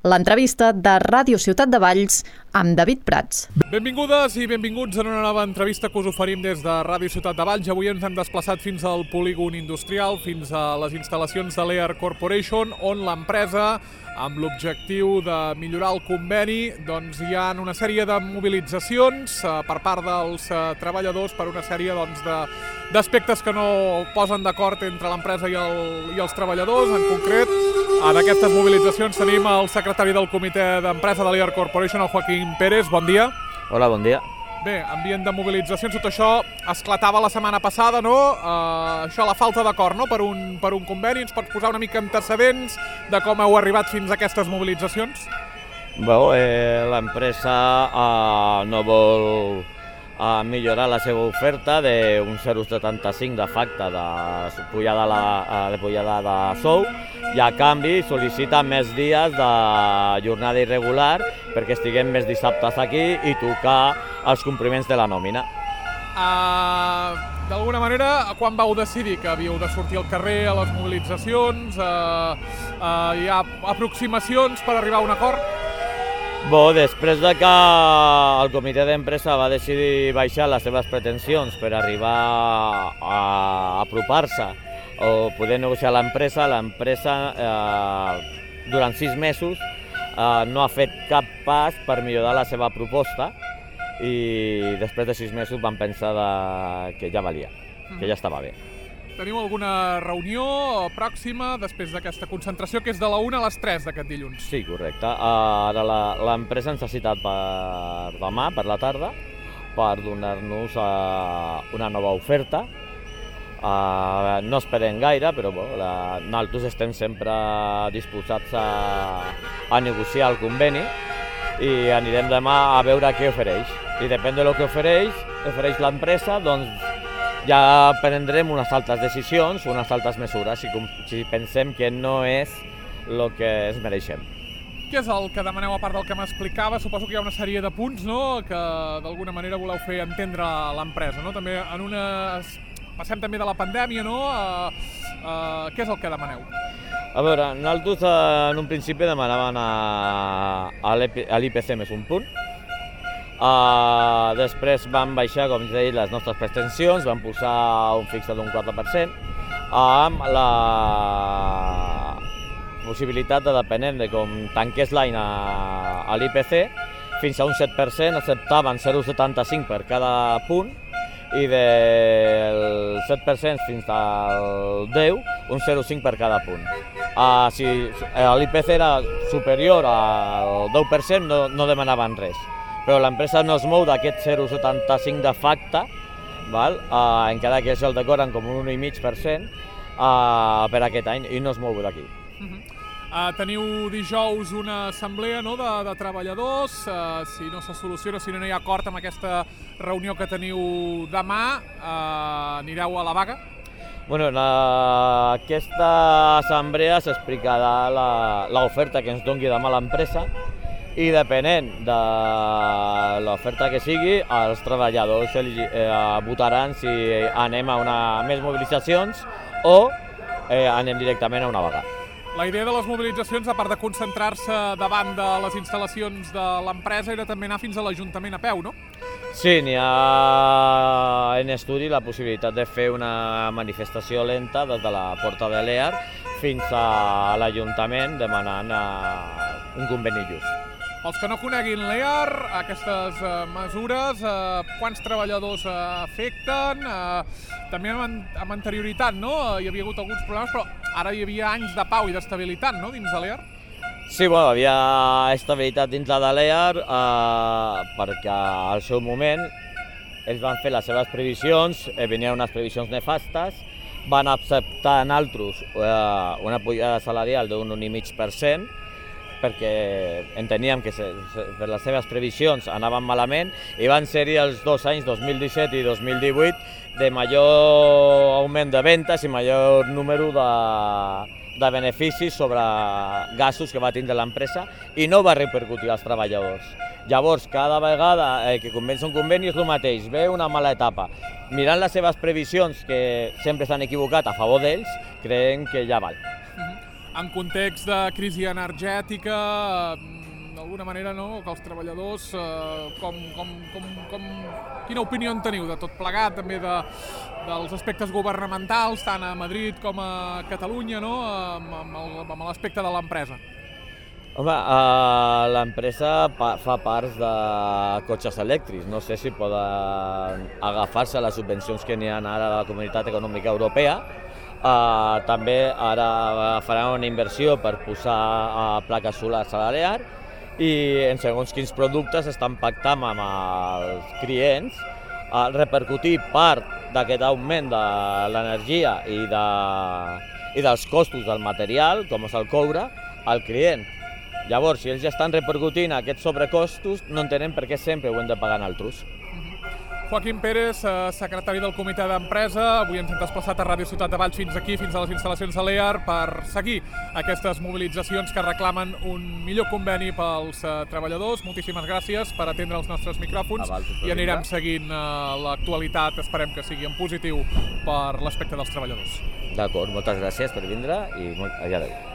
l'entrevista de Ràdio Ciutat de Valls amb David Prats. Benvingudes i benvinguts en una nova entrevista que us oferim des de Ràdio Ciutat de Valls. Avui ens hem desplaçat fins al polígon industrial, fins a les instal·lacions de Lear Corporation, on l'empresa, amb l'objectiu de millorar el conveni, doncs hi ha una sèrie de mobilitzacions per part dels treballadors per una sèrie d'aspectes que no posen d'acord entre l'empresa i els treballadors. En concret, en aquestes mobilitzacions tenim el secretari del comitè d'empresa de Lear Corporation, el Joaquín Pérez. Bon dia. Hola, bon dia. Bé, ambient de mobilitzacions, tot això esclatava la setmana passada, no? Això, la falta d'acord, no?, per un conveni. Ens pots posar una mica antecedents de com heu arribat fins a aquestes mobilitzacions? Bé, l'empresa no vol millorar la seva oferta d'un 0,75 de facte de pujada de sou i a canvi sol·licita més dies de jornada irregular perquè estiguem més dissabtes aquí i tocar els compliments de la nòmina. D'alguna manera, quan vau decidir que havíeu de sortir al carrer a les mobilitzacions? Hi ha aproximacions per arribar a un acord? Després de que el comitè d'empresa va decidir baixar les seves pretensions per arribar a apropar-se o poder negociar l'empresa durant 6 mesos no ha fet cap pas per millorar la seva proposta i després de 6 mesos van pensar que ja valia, que ja estava bé. Teniu alguna reunió pròxima després d'aquesta concentració, que és de la 1 a les 3 d'aquest dilluns? Sí, correcte. Ara l'empresa ens ha citat per demà, per la tarda, per donar-nos una nova oferta. No esperem gaire, però nosaltres estem sempre disposats a negociar el conveni i anirem demà a veure què ofereix. I depèn del que ofereix l'empresa, doncs ja prendrem unes altres decisions, unes altres mesures, si pensem que no és el que ens mereixem. Què és el que demaneu a part del que m'explicava? Suposo que hi ha una sèrie de punts, no?, que d'alguna manera voleu fer entendre a l'empresa, no? També passem també de la pandèmia, no? Què és el que demaneu? A veure, nosaltres en un principi demanaven a l'IPC més un punt. Després vam baixar, com ja he dit, les nostres pretensions, vam posar un fixe d'un 4%, amb la possibilitat de, depenent de com tanqués l'any a l'IPC, fins a un 7% acceptaven 0,75 per cada punt i del 7% fins al 10, un 0,5 per cada punt. Si l'IPC era superior al 10%, no demanaven res. Però l'empresa no es mou d'aquest 0,75 de facte, encara que se'l decoren com un 1,5% per aquest any, i no es mou d'aquí. Teniu dijous una assemblea, no?, de treballadors. Si no se soluciona, si no hi ha acord amb aquesta reunió que teniu demà, anireu a la vaga? Bueno, en aquesta assemblea s'explicarà l'oferta que ens doni demà l'empresa i depenent de l'oferta que sigui, els treballadors votaran si anem a més mobilitzacions o anem directament a una vaga. La idea de les mobilitzacions, a part de concentrar-se davant de les instal·lacions de l'empresa, era també anar fins a l'Ajuntament a peu, no? Sí, n'hi ha en estudi la possibilitat de fer una manifestació lenta des de la porta de Lear fins a l'Ajuntament demanant un conveni just. Els que no coneguin Lear, aquestes mesures, quants treballadors afecten? També amb anterioritat, no? Hi havia hagut alguns problemes, però ara hi havia anys de pau i d'estabilitat, no?, dins de Lear? Sí, hi havia estabilitat dins de Lear perquè al seu moment ells van fer les seves previsions, venien unes previsions nefastes, van acceptar en altres una pujada salarial d'un 1,5%, perquè enteníem que per les seves previsions anaven malament i van ser-hi els 2 anys, 2017 i 2018, de major augment de ventes i major número de beneficis sobre gastos que va tindre l'empresa i no va repercutir als treballadors. Llavors, cada vegada que comença un conveni és el mateix, ve una mala etapa. Mirant les seves previsions, que sempre s'han equivocat a favor d'ells, creiem que ja val. en context de crisi energètica, d'alguna manera, no?, que els treballadors, quina opinió en teniu de tot plegat, també dels aspectes governamentals, tant a Madrid com a Catalunya, no?, amb l'aspecte de l'empresa? Home, l'empresa fa parts de cotxes elèctrics. No sé si poden agafar-se les subvencions que n'hi ha ara a la Comunitat Econòmica Europea. També ara faran una inversió per posar plaques solars a l'Alear i en segons quins productes estan pactant amb els clients repercutir part d'aquest augment de l'energia i dels costos del material, com és el coure, al client. Llavors, si ells ja estan repercutint aquests sobrecostos, no entenem per què sempre ho hem de pagar nosaltres. Joaquim Pérez, secretari del Comitè d'Empresa, avui ens hem desplaçat a Ràdio Ciutat de Valls fins aquí, fins a les instal·lacions de l'EAR, per seguir aquestes mobilitzacions que reclamen un millor conveni pels treballadors. Moltíssimes gràcies per atendre els nostres micròfons i anirem seguint l'actualitat, esperem que sigui en positiu per l'aspecte dels treballadors. D'acord, moltes gràcies per vindre i adéu.